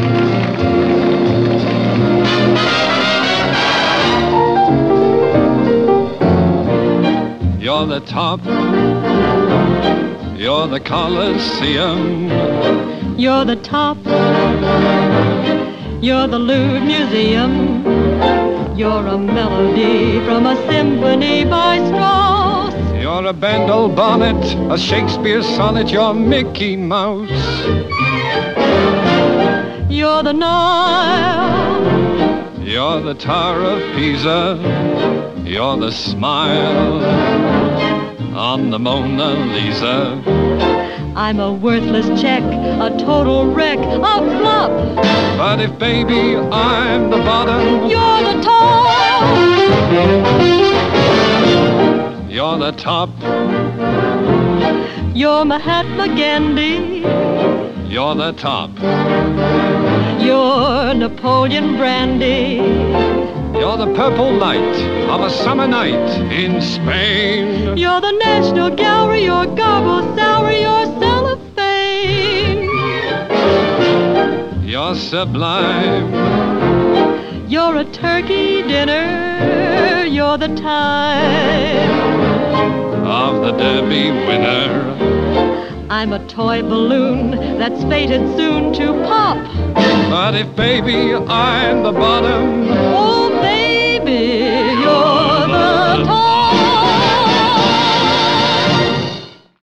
You're the top, you're the Colosseum. You're the top, you're the Louvre Museum. You're a melody from a symphony by Strauss. You're a Bendel bonnet, a Shakespeare sonnet. You're Mickey Mouse. You're the Nile, You're the Tower of Pisa. You're the smile on the Mona Lisa. I'm a worthless check, a total wreck, a flop. But if, baby, I'm the bottom, You're the top. you're the top, You're Mahatma Gandhi. you're the top, You're Napoleon Brandy. you're the purple light of a summer night in Spain. You're the National Gallery, your garbo salary, your cellophane. You're sublime, You're a turkey dinner, you're the time. of the Derby winner. I'm a toy balloon that's fated soon to pop. But if, baby, I'm the bottom, Oh, baby.